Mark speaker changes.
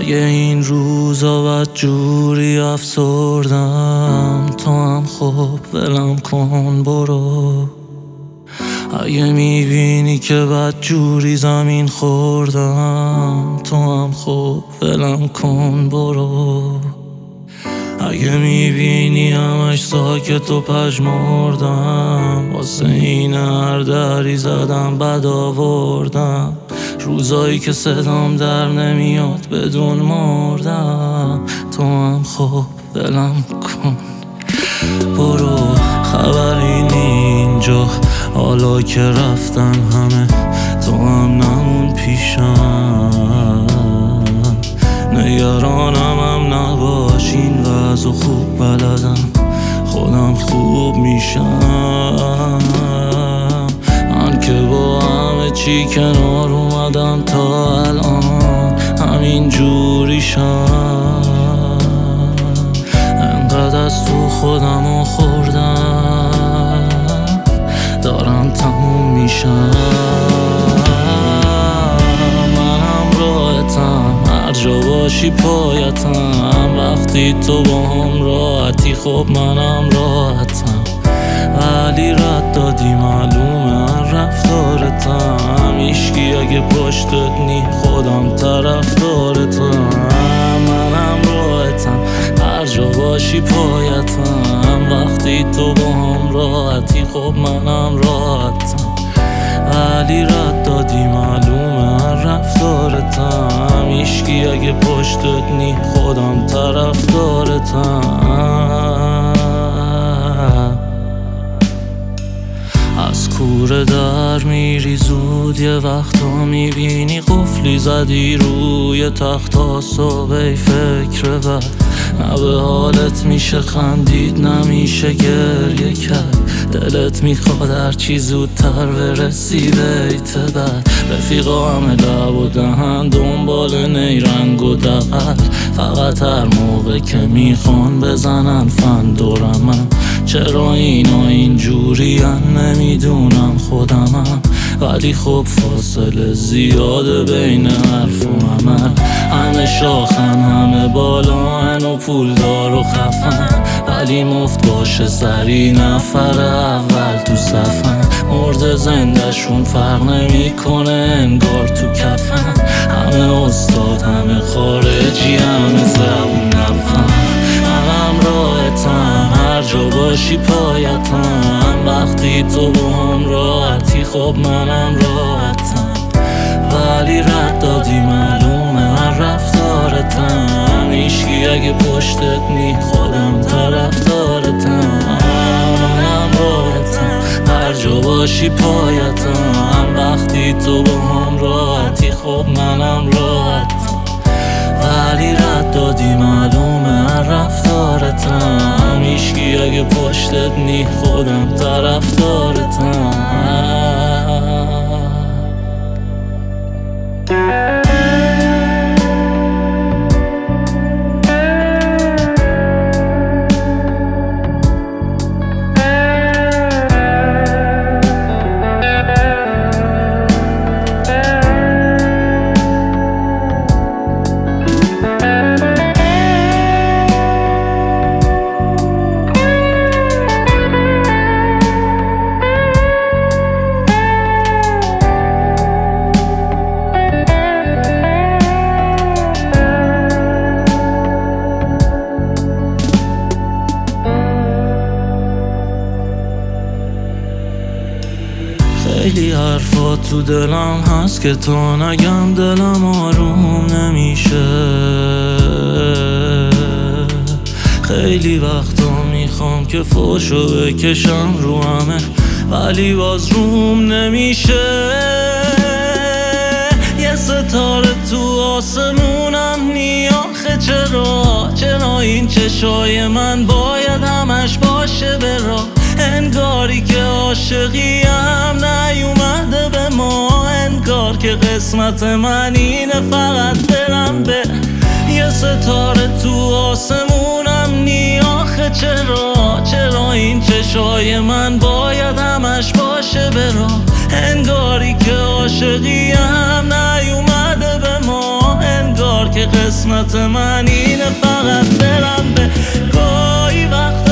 Speaker 1: اگه این روزا بد جوری افسردم، تو هم خب ولم کن برو. اگه میبینی که بد جوری زمین خوردم، تو هم خب ولم کن برو. اگه میبینی همش ساکت و پژمردم، واسه این هر دری زدم بد آوردم. روزایی که صدام در نمیاد بدون مردم، تو هم خب ولم کن برو. خبری اینجا حالا که رفتن همه، تو هم نمون پیشم. نگرانم هم نباش، این وضع خوب بلدم، خودم خوب میشم. من که با همه چی کنار اومدم تا الان همین جوریشم. انقدر از تو خودمو خوردم، دارم تموم میشم. منم راحتم، هر جا باشی پایتم. وقتی تو با هم راحتی خب منم راحتم. ولی رد دادی معلومه هر رفتارتم. هیچکی اگه پشتت نی خودم طرفدارتم. منم راحتم، هر جا باشی پایتم. وقتی تو با هم راحتی خب منم راحتم. ولی رد دادی معلومه هر رفتارتم. هیچکی اگه پشتت نی خودم طرفدارتم. از کوره در میری زود، یه وقتا میبینی قفلی زدی روی تخت صبح. فکر بد نه به حالت میشه خندید، نمیشه گریه کرد. دلت میخواد هرچی زودتر برسی بیت بد. رفیقا همه لب و دهن دنبال نیرنگ و دقل، فقط هر موقع که میخوان بزنن فن دورمم. چرا اینا اینجوری نمیدونم خودمم. ولی خب فاصله زیاده بین حرف و عمل. همه شاخن همه بالان و پولدار و خفن، ولی مفت باشه سری نفر اول تو صفن. مرد زندهشون فرق نمیکنه انگار تو کفن. همه استاد همه خارجی همه زبون نفهم. منم راحتم، هر جا باشی پایتم. وقتی تو با هم راحتی خب منم راحتم. ولی رد دادی معلومه هر رفتارتم. هیچکی اگه پشتت نی خودم طرفدارتم. منم راحتم، هر جا باشی پایتم. وقتی تو با هم راحتی خب منم راحتم. ولی رد دادی معلومه هر رفتارتم. هیچکی اگه پشتت نی خودم طرفدارتم. خیلی حرفا تو دلم هست که تا نگم دلم آروم نمیشه. خیلی وقتا میخوام که فوشو بکشم رو همه، ولی باز روم نمیشه. یه ستاره تو آسمونم نی آخه چرا این چشای من باید همش باشه برا. انگاری که عاشقیم نیومده به ما. انگار که قسمت من اینه فقط برم به. یه ستاره تو آسمونم نی آخه چرا این چشای من باید همش باشه برا. انگاری که عاشقیم نیومده به ما. انگار که که قسمت من اینه فقط برم به گاهی وقت